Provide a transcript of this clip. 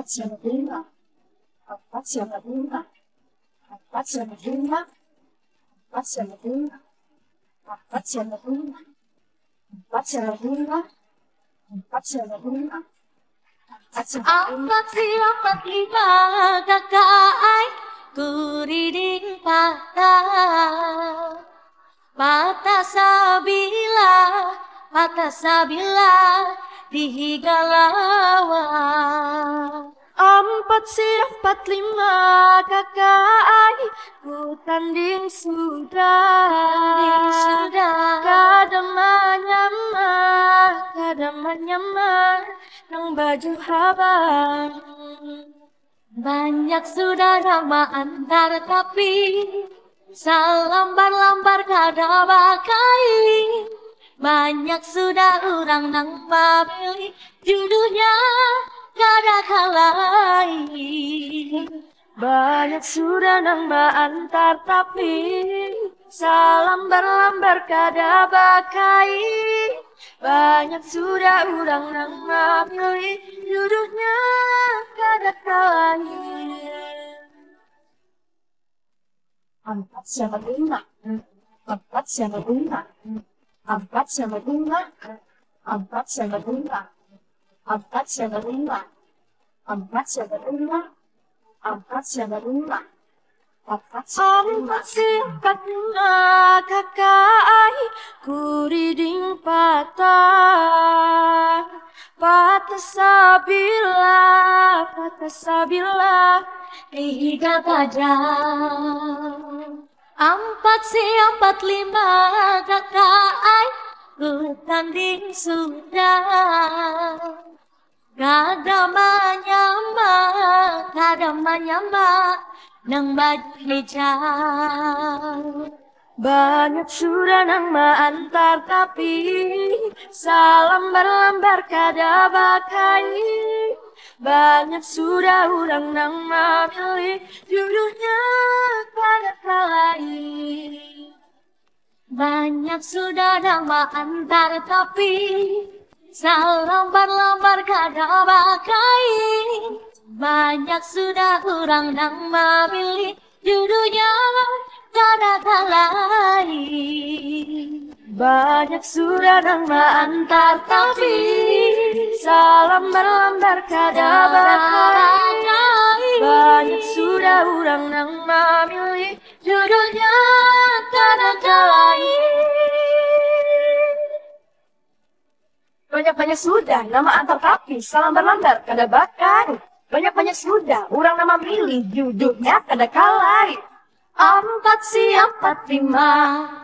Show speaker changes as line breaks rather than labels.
Empat sama lima, empat sama lima, empat sama lima, empat sama lima, empat sama lima, empat sama lima, empat sama lima, empat sama lima.
Empat empat lima kakak ai kuriding patah patah sabila dihigalawa.
Empat empat lima kakak ai ku tanding sudah kada menyamar nang baju habang.
Banyak sudah nama antar tapi salambar-lambar kada bakai. Banyak sudah orang nang memilih jodohnya kada kalai.
Banyak sudah nama antar tapi salambar-lambar kada bakai. Banyak sudah orang nang memilih jodohnya kada kalai. Empat sama lima, empat sama lima, empat sama lima, empat sama lima, empat sama lima, empat sama lima, empat sama lima, empat sama lima. Empat lima kakak ai kuriding patah sabila
Tiga tajam empat lima kakak ai ku tanding sudah. Kada menyama nang baju hijau.
Banyak sudah nang antar tapi salambar-lambar kada bakai. Banyak sudah orang nang memilih jodohnya kada kalai.
Banyak sudah nama antar tapi salambar-lambar kada bakai. Banyak sudah orang nang memilih jodohnya kada kalai.
Banyak sudah nama antar tapi salambar-lambar kada bakai. Banyak sudah orang nang memilih jodohnya kada kalai. Banyak-banyak sudah nama antar tapi salambar-lambar kada bakai. Banyak-banyak sudah orang nama milih jodohnya kada kalai.
Empat lima